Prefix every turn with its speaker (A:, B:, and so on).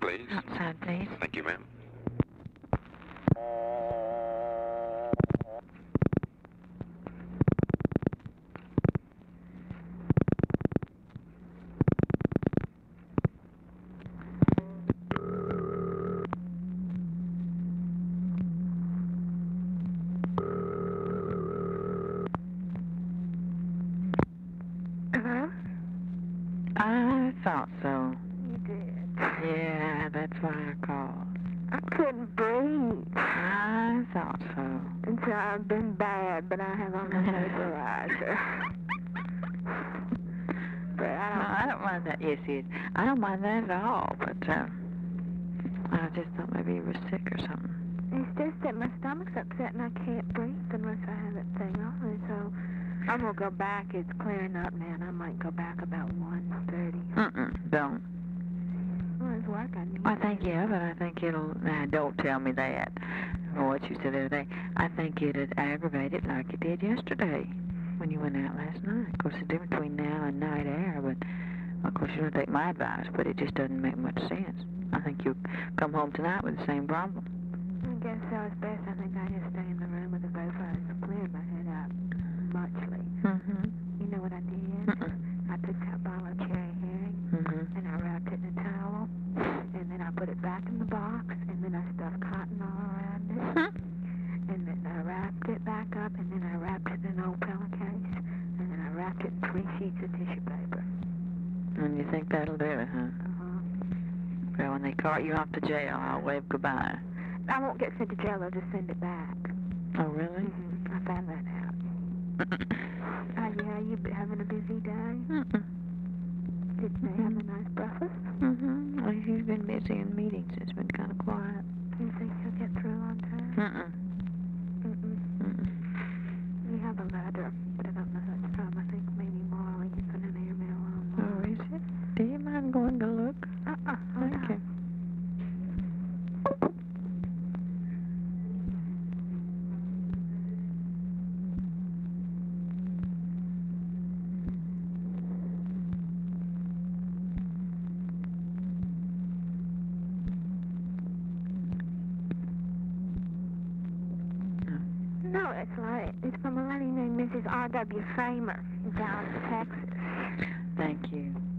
A: please.
B: Outside, please.
A: Thank you, ma'am.
C: Hello?
B: I thought so.
C: You did.
B: Yeah, that's why I called.
C: I couldn't breathe.
B: I thought so.
C: And so I've been bad, but I have on a vaporizer. But
B: I don't mind that. Yes, yes. I don't mind that at all, but I just thought maybe you were sick or something.
C: it's just that my stomach's upset and I can't breathe unless I have that thing on. And so I'm going to go back. It's clearing up, man. I might go back about 1:30.
B: Don't.
C: Well, it's work I need.
B: I think, yeah, but I think it'll... Nah, don't tell me that. Or what you said the other day. I think it'd aggravate it like it did yesterday when you went out last night. Of course, the difference between now and night air, but of course you don't take my advice, but it just doesn't make much sense. I think you'll come home tonight with the same problem.
C: I guess so. It's best. I think I just stay in the room with the vaporizer, clearing my head up muchly. You know what I did? I took that bottle of cherry herring and I wrapped it in a towel, and then I put it back in the box, and then I stuffed cotton all around it, and then I wrapped it back up, and then I wrapped it in an old pillowcase, and then I wrapped it in 3 sheets of tissue paper.
B: And you think that'll do it, huh? Well, when they cart you off to jail, I'll wave goodbye.
C: I won't get sent to jail. I'll just send it back.
B: Oh, really?
C: I found that out. Yeah, you having a busy day? Did they have a nice breakfast?
B: Well, he's been busy in meetings. It's been kind of quiet.
C: You think he'll get through on time? We have a letter, but I don't know who it's from. I think maybe Marley can put an airmail on.
B: Oh, is it? Do you mind going to look? Thank you.
C: No, it's right. It's from a lady named Mrs. R.W. Framer in Dallas, Texas.
B: Thank you.